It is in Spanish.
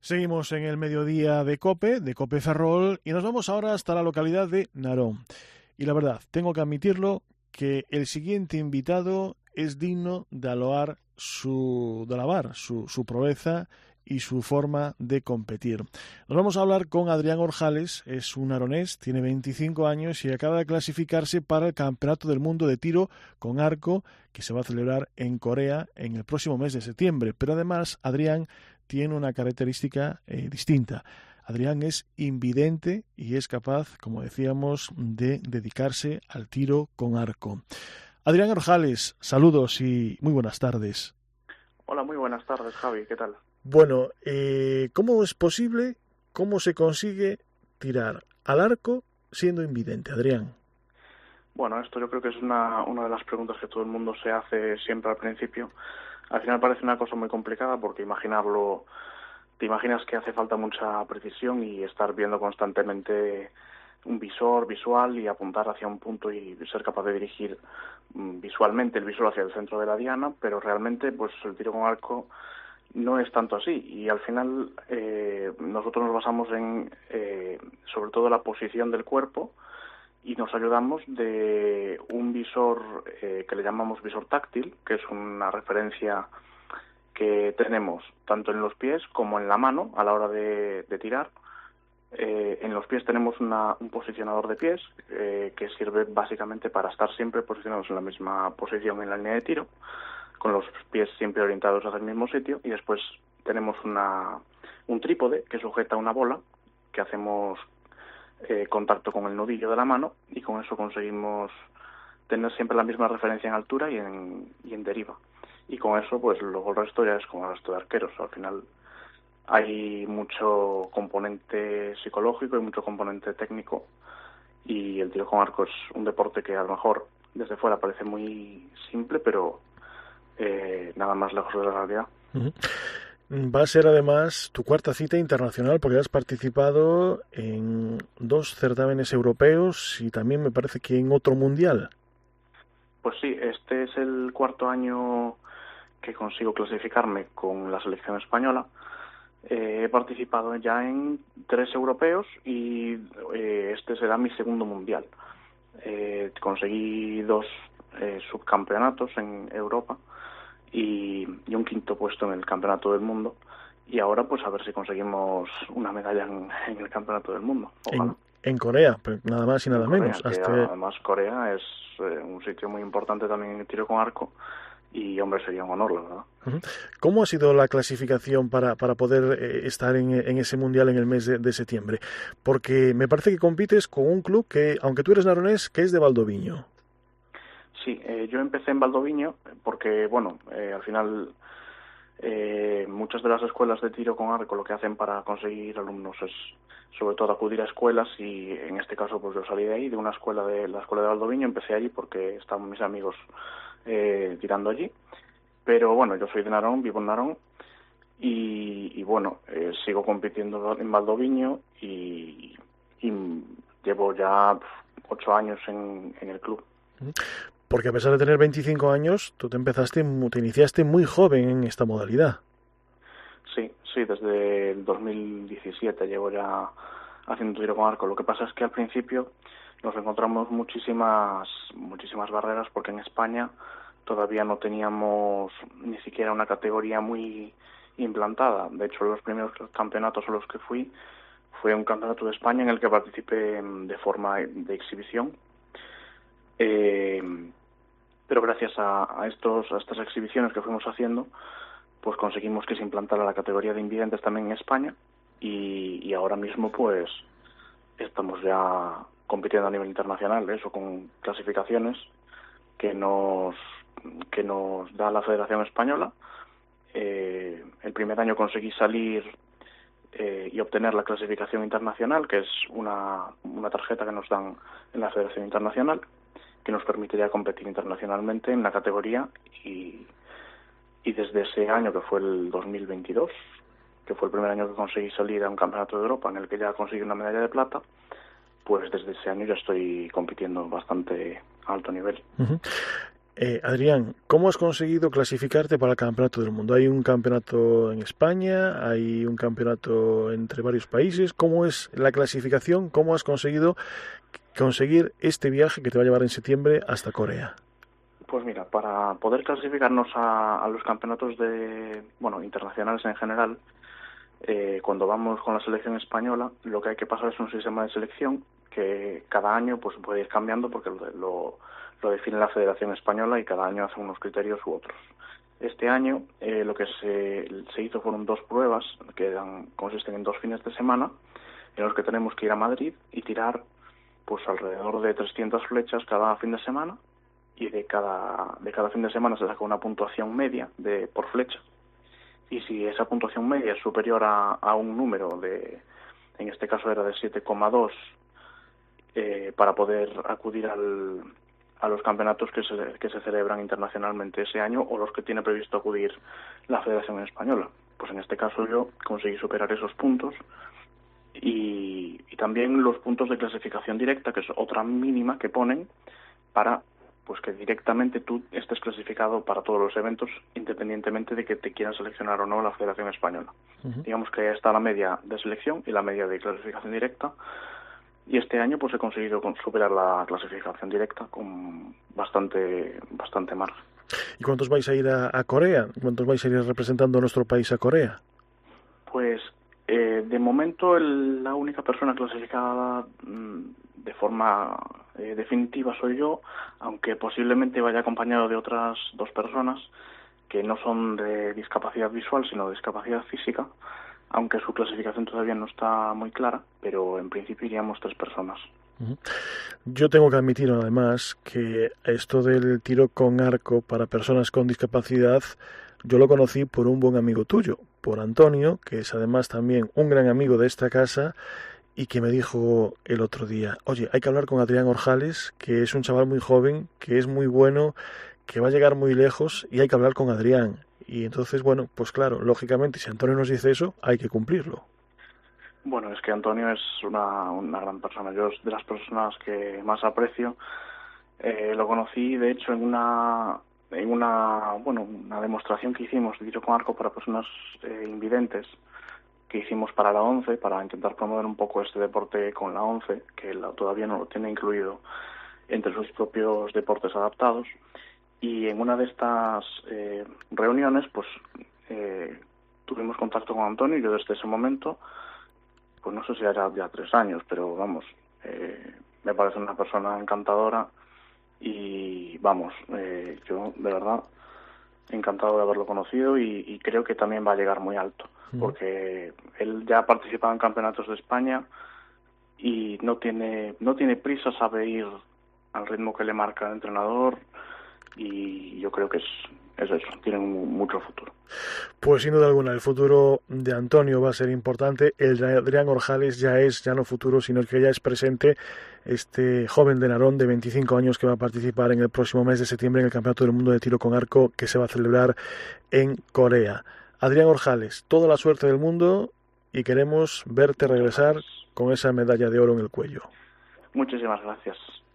Seguimos en el mediodía de COPE Ferrol, y nos vamos ahora hasta la localidad de Narón. Y la verdad, tengo que admitirlo, que el siguiente invitado es digno de alabar su proeza y su forma de competir. Nos vamos a hablar con Adrián Orjales, es un aronés, tiene 25 años y acaba de clasificarse para el Campeonato del Mundo de Tiro con Arco, que se va a celebrar en Corea en el próximo mes de septiembre. Pero además, Adrián tiene una característica distinta. Adrián es invidente y es capaz, como decíamos, de dedicarse al tiro con arco. Adrián Orjales, saludos y muy buenas tardes. Hola, muy buenas tardes, Javi, ¿qué tal? Bueno, ¿cómo es posible, cómo se consigue tirar al arco siendo invidente, Adrián? Bueno, esto yo creo que es una de las preguntas que todo el mundo se hace siempre al principio. Al final parece una cosa muy complicada porque te imaginas que hace falta mucha precisión y estar viendo constantemente un visor visual y apuntar hacia un punto y ser capaz de dirigir visualmente el visor hacia el centro de la diana, pero realmente pues el tiro con arco no es tanto así, y al final nosotros nos basamos en sobre todo la posición del cuerpo, y nos ayudamos de un visor que le llamamos visor táctil, que es una referencia que tenemos tanto en los pies como en la mano a la hora de tirar. En los pies tenemos un posicionador de pies que sirve básicamente para estar siempre posicionados en la misma posición en la línea de tiro, con los pies siempre orientados hacia el mismo sitio, y después tenemos un trípode que sujeta una bola, que hacemos contacto con el nudillo de la mano, y con eso conseguimos tener siempre la misma referencia en altura y en deriva. Y con eso, pues luego el resto ya es como el resto de arqueros. Al final hay mucho componente psicológico y mucho componente técnico, y el tiro con arco es un deporte que a lo mejor desde fuera parece muy simple, pero nada más lejos de la realidad. Uh-huh. Va a ser además tu cuarta cita internacional, porque has participado en 2 certámenes europeos y también me parece que en otro mundial. Pues sí, este es el cuarto año que consigo clasificarme con la selección española. He participado ya en 3 europeos y este será mi segundo mundial. Conseguí 2 subcampeonatos en Europa y un quinto puesto en el Campeonato del Mundo, y ahora pues a ver si conseguimos una medalla en el Campeonato del Mundo, ojalá. En Corea, pero nada más y En nada Corea, menos. que además Corea es un sitio muy importante también en el tiro con arco, y hombre, sería un honor, la verdad. ¿Cómo ha sido la clasificación para poder estar en ese mundial en el mes de septiembre? Porque me parece que compites con un club que, aunque tú eres naronés, que es de Valdoviño. Sí, yo empecé en Valdoviño porque, bueno, al final muchas de las escuelas de tiro con arco lo que hacen para conseguir alumnos es sobre todo acudir a escuelas, y en este caso pues yo salí de ahí, de una escuela de la escuela de Valdoviño, empecé allí porque estaban mis amigos tirando allí. Pero bueno, yo soy de Narón, vivo en Narón, y bueno, sigo compitiendo en Valdoviño, y llevo ya 8 años en el club. Porque a pesar de tener 25 años, tú te iniciaste muy joven en esta modalidad. Sí, desde el 2017 llevo ya haciendo tiro con arco. Lo que pasa es que al principio nos encontramos muchísimas barreras, porque en España todavía no teníamos ni siquiera una categoría muy implantada. De hecho, los primeros campeonatos a los que fue un campeonato de España en el que participé de forma de exhibición. Pero gracias a estas exhibiciones que fuimos haciendo, pues conseguimos que se implantara la categoría de invidentes también en España, y ahora mismo pues estamos ya compitiendo a nivel internacional, eso con clasificaciones que nos da la Federación Española. El primer año conseguí salir y obtener la clasificación internacional, que es una tarjeta que nos dan en la Federación Internacional, que nos permitiría competir internacionalmente en la categoría, y desde ese año, que fue el 2022, que fue el primer año que conseguí salir a un campeonato de Europa en el que ya conseguí una medalla de plata, pues desde ese año ya estoy compitiendo bastante a alto nivel. Uh-huh. Adrián, ¿cómo has conseguido clasificarte para el Campeonato del Mundo? ¿Hay un campeonato en España? ¿Hay un campeonato entre varios países? ¿Cómo es la clasificación? ¿Cómo has conseguido conseguir este viaje que te va a llevar en septiembre hasta Corea? Pues mira, para poder clasificarnos a los campeonatos internacionales en general, cuando vamos con la selección española, lo que hay que pasar es un sistema de selección que cada año pues puede ir cambiando porque lo define la Federación Española y cada año hace unos criterios u otros. Este año lo que se hizo fueron 2 pruebas que consisten en 2 fines de semana en los que tenemos que ir a Madrid y tirar pues alrededor de 300 flechas cada fin de semana, y de cada fin de semana se saca una puntuación media por flecha, y si esa puntuación media es superior a un número en este caso era de 7,2, para poder acudir a los campeonatos que se celebran internacionalmente ese año o los que tiene previsto acudir la Federación Española. Pues en este caso yo conseguí superar esos puntos y también los puntos de clasificación directa, que es otra mínima que ponen para pues que directamente tú estés clasificado para todos los eventos, independientemente de que te quieran seleccionar o no la Federación Española. Uh-huh. Digamos que ya está la media de selección y la media de clasificación directa, y este año pues he conseguido superar la clasificación directa con bastante margen. ¿Y cuántos vais a ir a Corea? ¿Cuántos vais a ir representando a nuestro país a Corea? Pues de momento la única persona clasificada de forma definitiva soy yo, aunque posiblemente vaya acompañado de otras 2 personas que no son de discapacidad visual sino de discapacidad física, aunque su clasificación todavía no está muy clara, pero en principio iríamos 3 personas. Yo tengo que admitir además que esto del tiro con arco para personas con discapacidad yo lo conocí por un buen amigo tuyo, por Antonio, que es además también un gran amigo de esta casa y que me dijo el otro día, oye, hay que hablar con Adrián Orjales, que es un chaval muy joven, que es muy bueno, que va a llegar muy lejos y hay que hablar con Adrián. Y entonces, bueno, pues claro, lógicamente, si Antonio nos dice eso, hay que cumplirlo. Bueno, es que Antonio es una gran persona. Yo es de las personas que más aprecio. Lo conocí, de hecho, en una demostración que hicimos de tiro con arco para personas invidentes, que hicimos para la ONCE, para intentar promover un poco este deporte con la ONCE, que todavía no lo tiene incluido entre sus propios deportes adaptados. Y en una de estas reuniones, pues tuvimos contacto con Antonio, y yo desde ese momento, pues no sé si era ya 3 años, pero vamos, me parece una persona encantadora y vamos, yo de verdad encantado de haberlo conocido y creo que también va a llegar muy alto, porque él ya ha participado en campeonatos de España y no tiene prisa, sabe ir al ritmo que le marca el entrenador, y yo creo que es eso, tiene mucho futuro. Pues sin duda alguna, el futuro de Antonio va a ser importante. El de Adrián Orjales ya no futuro, sino que ya es presente, este joven de Narón de 25 años que va a participar en el próximo mes de septiembre en el Campeonato del Mundo de Tiro con Arco que se va a celebrar en Corea. Adrián Orjales, toda la suerte del mundo y queremos verte regresar con esa medalla de oro en el cuello. Muchísimas gracias.